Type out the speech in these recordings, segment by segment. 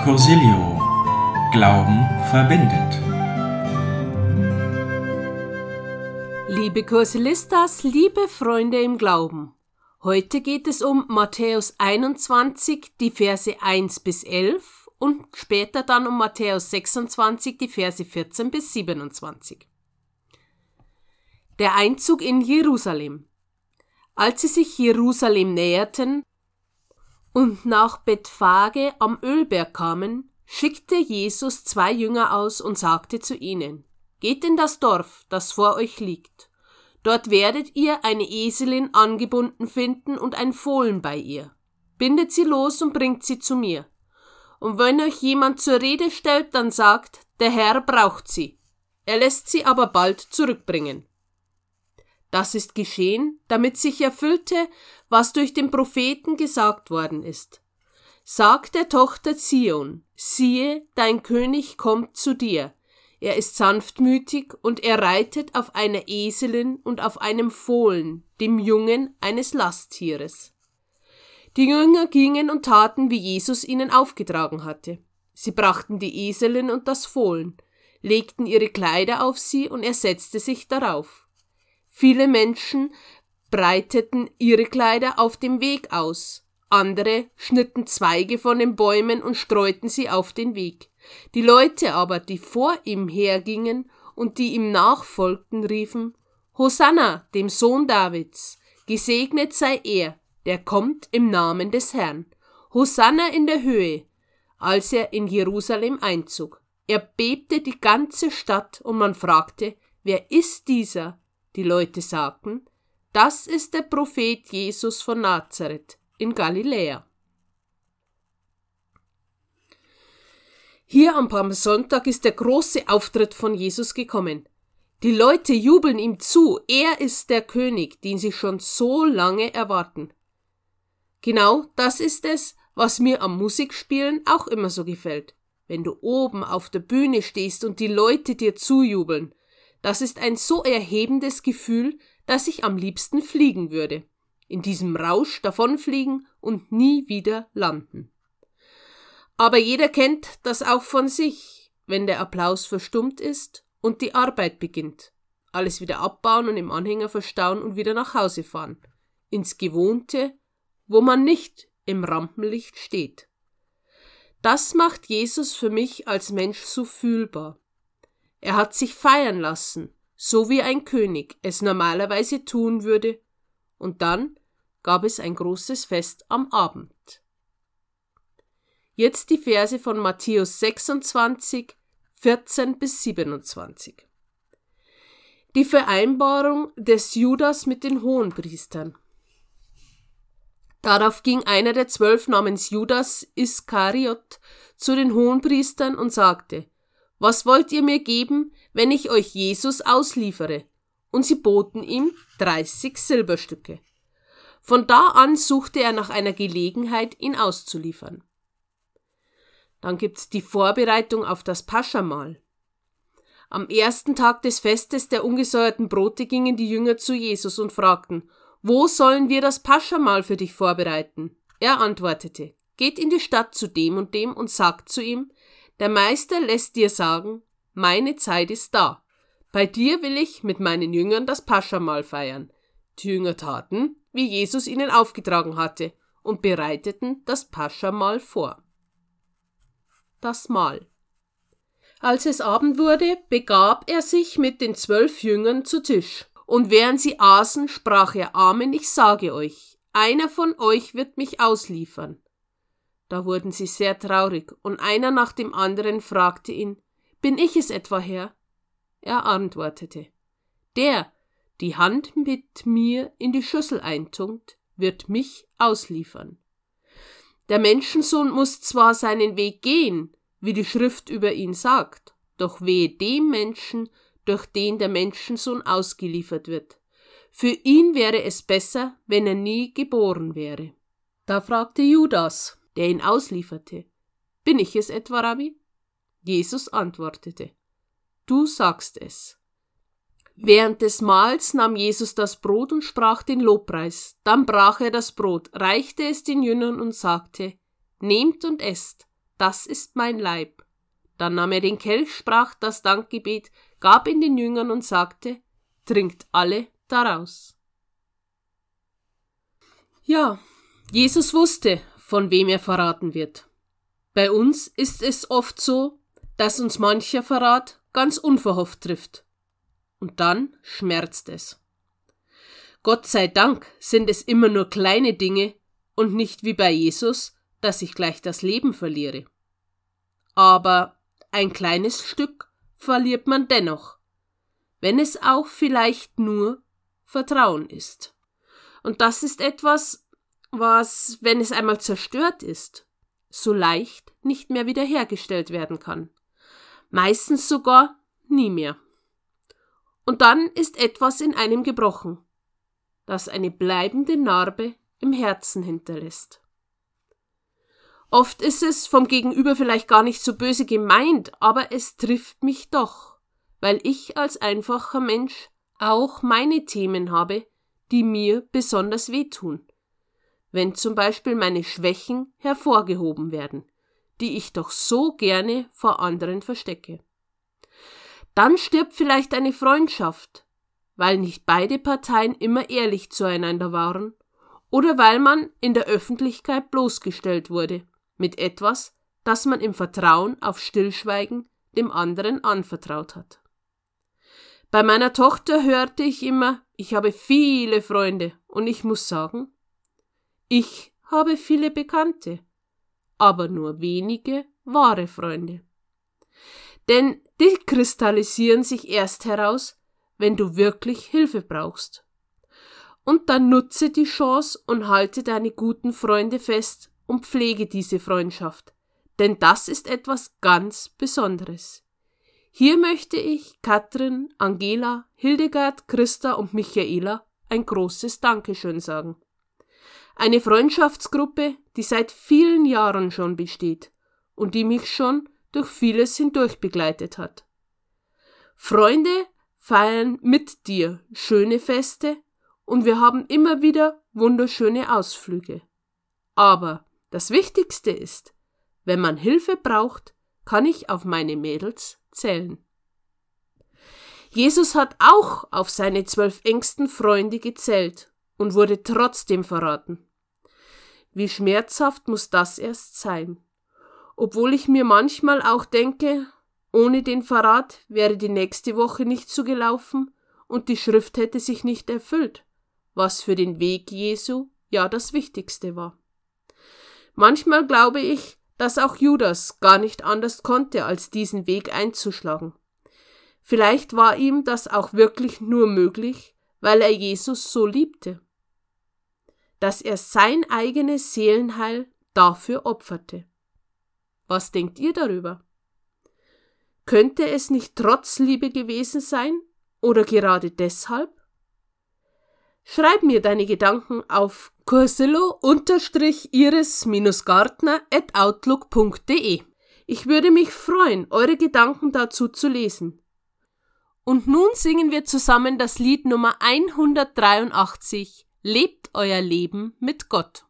Cursilio. Glauben verbindet. Liebe Cursilistas, liebe Freunde im Glauben. Heute geht es um Matthäus 21, die Verse 1 bis 11 und später dann um Matthäus 26, die Verse 14 bis 27. Der Einzug in Jerusalem. Als sie sich Jerusalem näherten und nach Bethphage am Ölberg kamen, schickte Jesus 2 Jünger aus und sagte zu ihnen: Geht in das Dorf, das vor euch liegt. Dort werdet ihr eine Eselin angebunden finden und ein Fohlen bei ihr. Bindet sie los und bringt sie zu mir. Und wenn euch jemand zur Rede stellt, dann sagt, der Herr braucht sie. Er lässt sie aber bald zurückbringen. Das ist geschehen, damit sich erfüllte, was durch den Propheten gesagt worden ist. Sag der Tochter Zion, siehe, dein König kommt zu dir. Er ist sanftmütig und er reitet auf einer Eselin und auf einem Fohlen, dem Jungen eines Lasttieres. Die Jünger gingen und taten, wie Jesus ihnen aufgetragen hatte. Sie brachten die Eselin und das Fohlen, legten ihre Kleider auf sie und er setzte sich darauf. Viele Menschen breiteten ihre Kleider auf dem Weg aus. Andere schnitten Zweige von den Bäumen und streuten sie auf den Weg. Die Leute aber, die vor ihm hergingen und die ihm nachfolgten, riefen: Hosanna, dem Sohn Davids! Gesegnet sei er, der kommt im Namen des Herrn. Hosanna in der Höhe! Als er in Jerusalem einzog. Er bebte die ganze Stadt und man fragte: Wer ist dieser? Die Leute sagten: Das ist der Prophet Jesus von Nazareth in Galiläa. Hier am Palmsonntag ist der große Auftritt von Jesus gekommen. Die Leute jubeln ihm zu, er ist der König, den sie schon so lange erwarten. Genau das ist es, was mir am Musikspielen auch immer so gefällt. Wenn du oben auf der Bühne stehst und die Leute dir zujubeln, das ist ein so erhebendes Gefühl, dass ich am liebsten fliegen würde. In diesem Rausch davonfliegen und nie wieder landen. Aber jeder kennt das auch von sich, wenn der Applaus verstummt ist und die Arbeit beginnt. Alles wieder abbauen und im Anhänger verstauen und wieder nach Hause fahren. Ins Gewohnte, wo man nicht im Rampenlicht steht. Das macht Jesus für mich als Mensch so fühlbar. Er hat sich feiern lassen, so wie ein König es normalerweise tun würde, und dann gab es ein großes Fest am Abend. Jetzt die Verse von Matthäus 26, 14 bis 27. Die Vereinbarung des Judas mit den Hohenpriestern. Darauf ging einer der 12 namens Judas Iskariot zu den Hohenpriestern und sagte: Was wollt ihr mir geben, wenn ich euch Jesus ausliefere? Und sie boten ihm 30 Silberstücke. Von da an suchte er nach einer Gelegenheit, ihn auszuliefern. Dann gibt's die Vorbereitung auf das Paschamahl. Am ersten Tag des Festes der ungesäuerten Brote gingen die Jünger zu Jesus und fragten: Wo sollen wir das Paschamahl für dich vorbereiten? Er antwortete: Geht in die Stadt zu dem und sagt zu ihm: Der Meister lässt dir sagen, meine Zeit ist da. Bei dir will ich mit meinen Jüngern das Paschamahl feiern. Die Jünger taten, wie Jesus ihnen aufgetragen hatte, und bereiteten das Paschamahl vor. Das Mahl. Als es Abend wurde, begab er sich mit den 12 Jüngern zu Tisch. Und während sie aßen, sprach er: Amen, ich sage euch, einer von euch wird mich ausliefern. Da wurden sie sehr traurig, und einer nach dem anderen fragte ihn: Bin ich es etwa, Herr? Er antwortete: Der die Hand mit mir in die Schüssel eintunkt, wird mich ausliefern. Der Menschensohn muss zwar seinen Weg gehen, wie die Schrift über ihn sagt, doch wehe dem Menschen, durch den der Menschensohn ausgeliefert wird. Für ihn wäre es besser, wenn er nie geboren wäre. Da fragte Judas, der ihn auslieferte: Bin ich es etwa, Rabbi? Jesus antwortete: Du sagst es. Während des Mahls nahm Jesus das Brot und sprach den Lobpreis. Dann brach er das Brot, reichte es den Jüngern und sagte: Nehmt und esst, das ist mein Leib. Dann nahm er den Kelch, sprach das Dankgebet, gab ihn den Jüngern und sagte, trinkt alle daraus. Ja, Jesus wusste, von wem er verraten wird. Bei uns ist es oft so, dass uns mancher Verrat ganz unverhofft trifft. Und dann schmerzt es. Gott sei Dank sind es immer nur kleine Dinge und nicht wie bei Jesus, dass ich gleich das Leben verliere. Aber ein kleines Stück verliert man dennoch, wenn es auch vielleicht nur Vertrauen ist. Und das ist etwas, was, wenn es einmal zerstört ist, so leicht nicht mehr wiederhergestellt werden kann. Meistens sogar nie mehr. Und dann ist etwas in einem gebrochen, das eine bleibende Narbe im Herzen hinterlässt. Oft ist es vom Gegenüber vielleicht gar nicht so böse gemeint, aber es trifft mich doch, weil ich als einfacher Mensch auch meine Themen habe, die mir besonders wehtun. Wenn zum Beispiel meine Schwächen hervorgehoben werden, die ich doch so gerne vor anderen verstecke. Dann stirbt vielleicht eine Freundschaft, weil nicht beide Parteien immer ehrlich zueinander waren oder weil man in der Öffentlichkeit bloßgestellt wurde mit etwas, das man im Vertrauen auf Stillschweigen dem anderen anvertraut hat. Bei meiner Tochter hörte ich immer, ich habe viele Freunde und ich muss sagen, ich habe viele Bekannte, aber nur wenige wahre Freunde. Denn die kristallisieren sich erst heraus, wenn du wirklich Hilfe brauchst. Und dann nutze die Chance und halte deine guten Freunde fest und pflege diese Freundschaft, denn das ist etwas ganz Besonderes. Hier möchte ich Katrin, Angela, Hildegard, Christa und Michaela ein großes Dankeschön sagen. Eine Freundschaftsgruppe, die seit vielen Jahren schon besteht und die mich schon durch vieles hindurch begleitet hat. Freunde feiern mit dir schöne Feste und wir haben immer wieder wunderschöne Ausflüge. Aber das Wichtigste ist, wenn man Hilfe braucht, kann ich auf meine Mädels zählen. Jesus hat auch auf seine 12 engsten Freunde gezählt und wurde trotzdem verraten. Wie schmerzhaft muss das erst sein? Obwohl ich mir manchmal auch denke, ohne den Verrat wäre die nächste Woche nicht so gelaufen und die Schrift hätte sich nicht erfüllt, was für den Weg Jesu ja das Wichtigste war. Manchmal glaube ich, dass auch Judas gar nicht anders konnte, als diesen Weg einzuschlagen. Vielleicht war ihm das auch wirklich nur möglich, weil er Jesus so liebte, dass er sein eigenes Seelenheil dafür opferte. Was denkt ihr darüber? Könnte es nicht trotz Liebe gewesen sein oder gerade deshalb? Schreib mir deine Gedanken auf cursilo-iris-gartner@outlook.de. Ich würde mich freuen, eure Gedanken dazu zu lesen. Und nun singen wir zusammen das Lied Nummer 183, Lebt euer Leben mit Gott.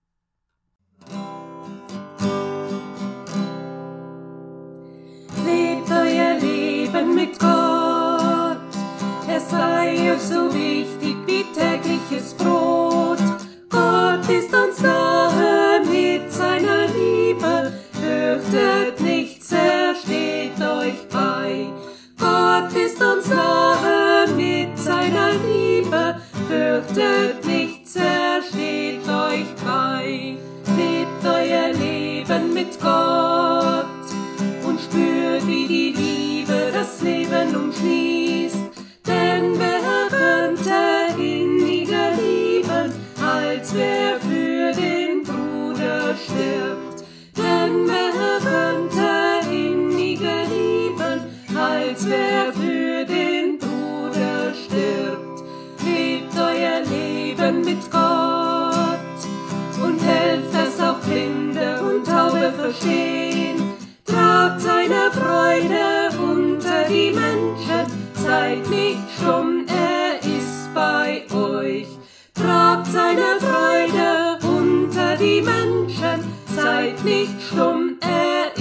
Lebt euer Leben mit Gott, er sei euch so wichtig wie tägliches Brot. Gott ist uns nahe mit seiner Liebe, fürchtet nichts, er steht euch bei. Gott ist uns nahe mit seiner Liebe, fürchtet nichts, er steht euch bei. Lebt euer Leben mit Gott und spürt, wie die Liebe das Leben umschließt. Denn wer könnte inniger lieben, als wer für den Bruder stirbt? Denn wer könnte inniger lieben, als wer für den Bruder stirbt? Lebt euer Leben mit Gott und helft, dass auch Blinde und Taube verstehen. Tragt seine Freude unter die Menschen, seid nicht stumm, er ist bei euch. Tragt seine Freude unter die Menschen, seid nicht stumm, er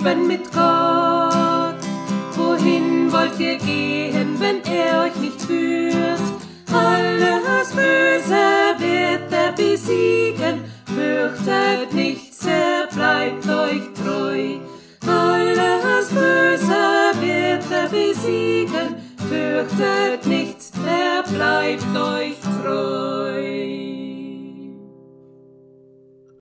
Leben mit